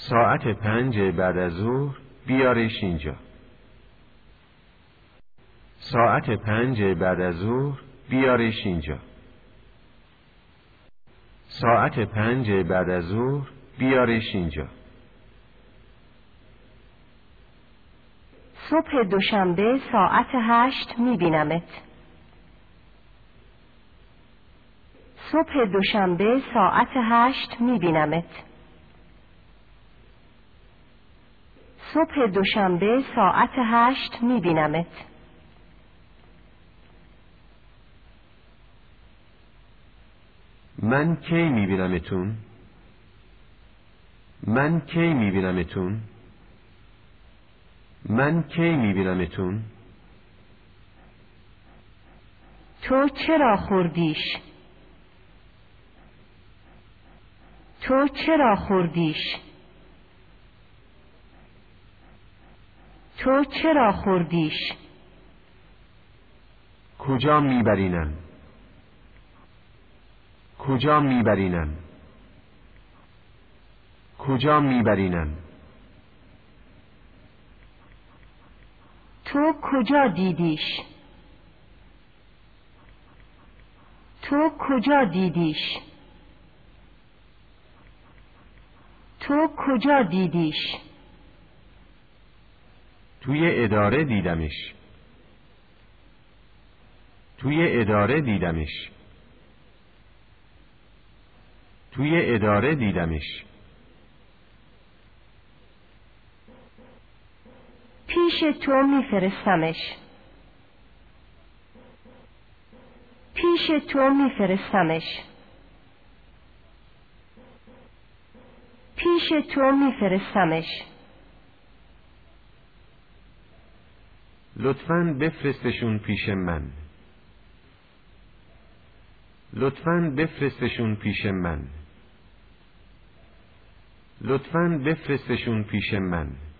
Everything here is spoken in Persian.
ساعت 5 بعد از ظهر بیارش اینجا. ساعت 5 بعد از ظهر بیارش اینجا. ساعت 5 بعد از ظهر بیارش اینجا. صبح دوشنبه ساعت 8 میبینمت. صبح دوشنبه ساعت 8 میبینمت. صبح دوشنبه ساعت 8 میبینمت. من کی میبینمتون؟ من کی میبینمتون؟ من کی میبینمتون؟ تو چرا خوردیش؟ تو چرا خوردیش؟ تو چرا خوردیش؟ کجا میبرینم؟ کجا میبرینم؟ کجا میبرینم؟ تو کجا دیدیش؟ تو کجا دیدیش؟ تو کجا دیدیش؟ توی اداره دیدمش. توی اداره دیدمش. توی اداره دیدمش. پیش تو میفرستمش. پیش تو میفرستمش. پیش تو میفرستمش. لطفاً بفرستشون پیش من. لطفاً بفرستشون پیش من. لطفاً بفرستشون پیش من.